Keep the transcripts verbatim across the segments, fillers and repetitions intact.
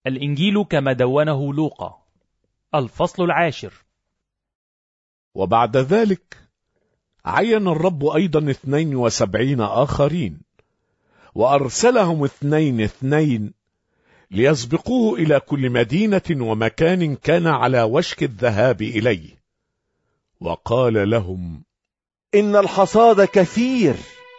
الإنجيل كما دونه لوقا. الفصل العاشر. وبعد ذلك عين الرب أيضا اثنين وسبعين آخرين، وأرسلهم اثنين اثنين ليسبقوه إلى كل مدينة ومكان كان على وشك الذهاب إليه، وقال لهم: إن الحصاد كثير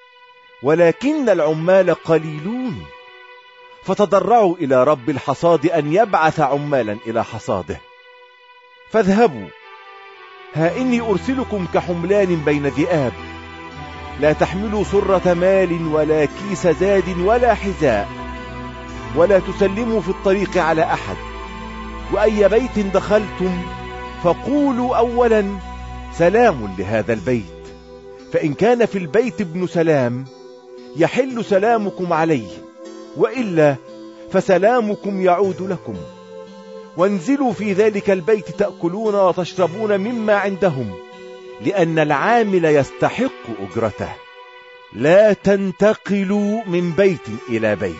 ولكن العمال قليلون، فتضرعوا إلى رب الحصاد أن يبعث عمالا إلى حصاده. فاذهبوا، ها إني أرسلكم كحملان بين ذئاب، لا تحملوا سرة مال ولا كيس زاد ولا حذاء، ولا تسلموا في الطريق على أحد. وأي بيت دخلتم فقولوا أولا سلام لهذا البيت، فإن كان في البيت ابن سلام يحل سلامكم عليه، وإلا فسلامكم يعود لكم. وانزلوا في ذلك البيت تأكلون وتشربون مما عندهم، لأن العامل يستحق أجرته. لا تنتقلوا من بيت إلى بيت.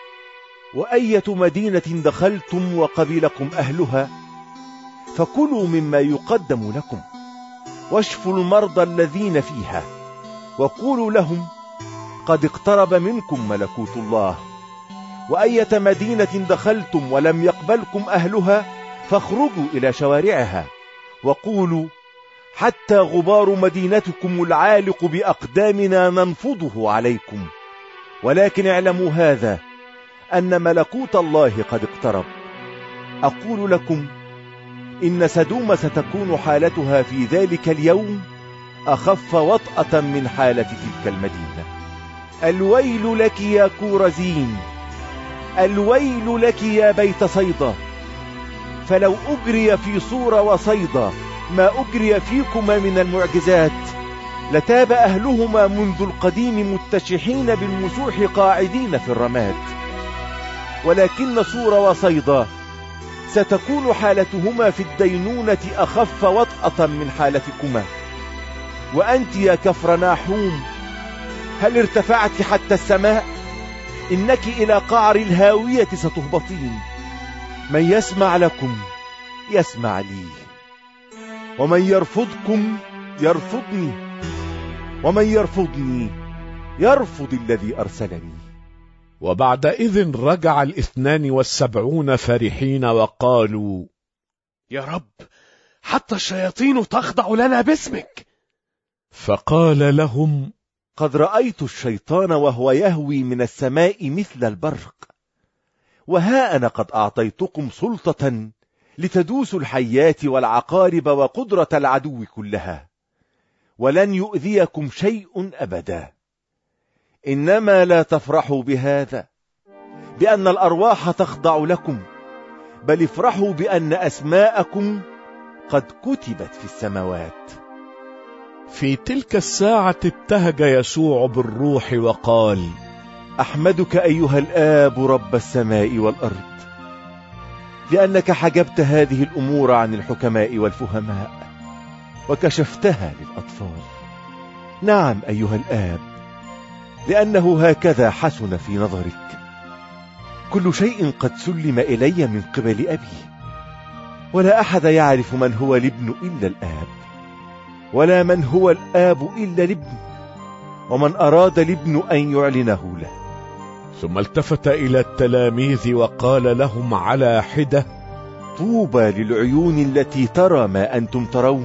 وأية مدينة دخلتم وقبلكم أهلها فكلوا مما يقدم لكم، واشفوا المرضى الذين فيها، وقولوا لهم قد اقترب منكم ملكوت الله. وأية مدينة دخلتم ولم يقبلكم أهلها فاخرجوا إلى شوارعها، وقولوا حتى غبار مدينتكم العالق بأقدامنا ننفضه عليكم. ولكن اعلموا هذا، أن ملكوت الله قد اقترب. أقول لكم إن سدوم ستكون حالتها في ذلك اليوم أخف وطأة من حالة تلك المدينة. الويل لك يا كورزين، الويل لك يا بيت صيدا، فلو أجري في صور وصيدا ما أجري فيكما من المعجزات لتاب أهلهما منذ القديم متشحين بالمسوح قاعدين في الرماد. ولكن صور وصيدا ستكون حالتهما في الدينونة أخف وطأة من حالتكما. وأنت يا كفرناحوم، هل ارتفعت حتى السماء؟ إنك إلى قعر الهاوية ستهبطين. من يسمع لكم يسمع لي، ومن يرفضكم يرفضني، ومن يرفضني يرفض الذي أرسلني. وبعدئذ رجع الاثنان والسبعون فرحين وقالوا: يا رب، حتى الشياطين تخضع لنا باسمك. فقال لهم: قد رأيت الشيطان وهو يهوي من السماء مثل البرق. وها أنا قد أعطيتكم سلطة لتدوسوا الحيات والعقارب وقدرة العدو كلها، ولن يؤذيكم شيء أبدا. إنما لا تفرحوا بهذا بأن الأرواح تخضع لكم، بل افرحوا بأن أسماءكم قد كتبت في السماوات. في تلك الساعة ابتهج يسوع بالروح وقال: أحمدك أيها الآب رب السماء والأرض، لأنك حجبت هذه الأمور عن الحكماء والفهماء وكشفتها للأطفال. نعم أيها الآب، لأنه هكذا حسن في نظرك. كل شيء قد سلم إلي من قبل أبي، ولا أحد يعرف من هو الابن إلا الآب، ولا من هو الآب إلا الابن، ومن أراد الابن أن يعلنه له. ثم التفت إلى التلاميذ وقال لهم على حدة: طوبى للعيون التي ترى ما أنتم ترون.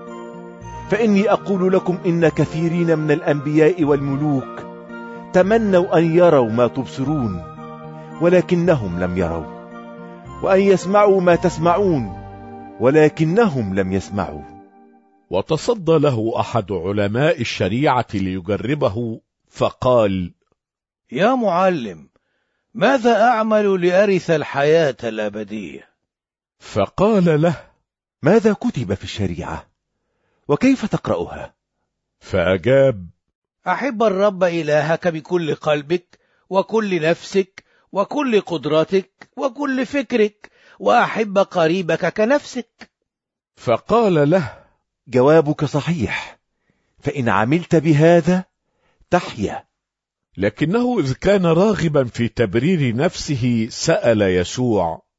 فإني أقول لكم إن كثيرين من الأنبياء والملوك تمنوا أن يروا ما تبصرون ولكنهم لم يروا، وأن يسمعوا ما تسمعون ولكنهم لم يسمعوا. وتصدى له أحد علماء الشريعة ليجربه، فقال: يا معلم، ماذا أعمل لأرث الحياة الأبدية؟ فقال له: ماذا كتب في الشريعة؟ وكيف تقرأها؟ فأجاب: أحب الرب إلهك بكل قلبك وكل نفسك وكل قدرتك وكل فكرك، وأحب قريبك كنفسك. فقال له: جوابك صحيح، فإن عملت بهذا تحيا. لكنه إذ كان راغبا في تبرير نفسه سأل يسوع: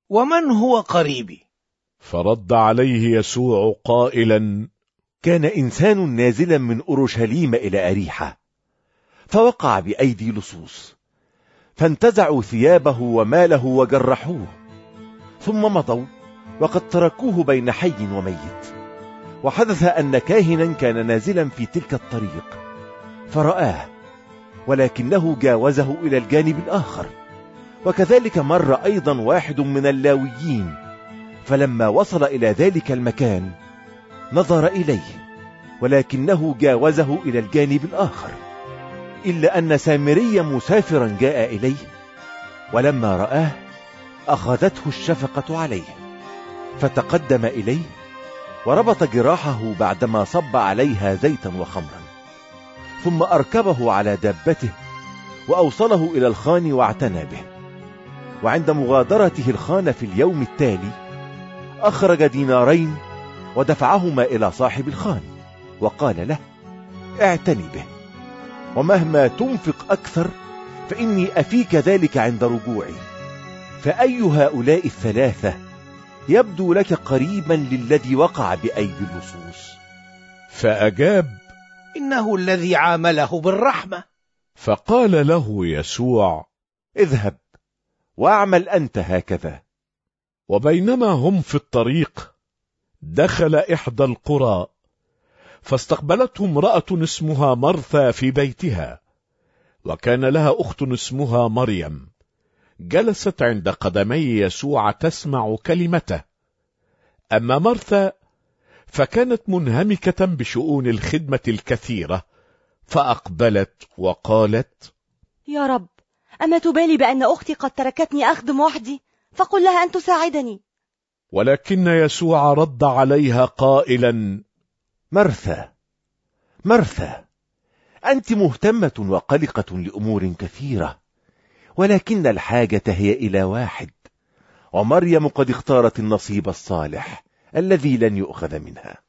ومن هو قريبي؟ فرد عليه يسوع قائلا: كان إنسان نازلا من أورشليم إلى أريحة، فوقع بأيدي لصوص، فانتزعوا ثيابه وماله وجرحوه، ثم مضوا وقد تركوه بين حي وميت. وحدث أن كاهنا كان نازلا في تلك الطريق فرآه، ولكنه جاوزه إلى الجانب الآخر. وكذلك مر أيضا واحد من اللاويين، فلما وصل إلى ذلك المكان نظر إليه، ولكنه جاوزه إلى الجانب الآخر. إلا أن سامريا مسافرا جاء إليه، ولما رآه أخذته الشفقة عليه، فتقدم إليه وربط جراحه بعدما صب عليها زيتا وخمرا، ثم أركبه على دابته وأوصله إلى الخان واعتنى به. وعند مغادرته الخان في اليوم التالي أخرج دينارين ودفعهما إلى صاحب الخان، وقال له: اعتني به، ومهما تنفق أكثر فإني أفيك ذلك عند رجوعي. فأي هؤلاء الثلاثة يبدو لك قريبا للذي وقع بأيدي اللصوص؟ فأجاب: إنه الذي عامله بالرحمة. فقال له يسوع: اذهب واعمل أنت هكذا. وبينما هم في الطريق دخل إحدى القرى، فاستقبلته امرأة اسمها مرثا في بيتها، وكان لها أخت اسمها مريم، جلست عند قدمي يسوع تسمع كلمته. أما مرثا فكانت منهمكة بشؤون الخدمة الكثيرة، فأقبلت وقالت: يا رب، أما تبالي بأن أختي قد تركتني أخدم وحدي؟ فقل لها أن تساعدني. ولكن يسوع رد عليها قائلا: مرثا مرثا، أنت مهتمة وقلقة لأمور كثيرة، ولكن الحاجة هي إلى واحد، ومريم قد اختارت النصيب الصالح الذي لن يؤخذ منها.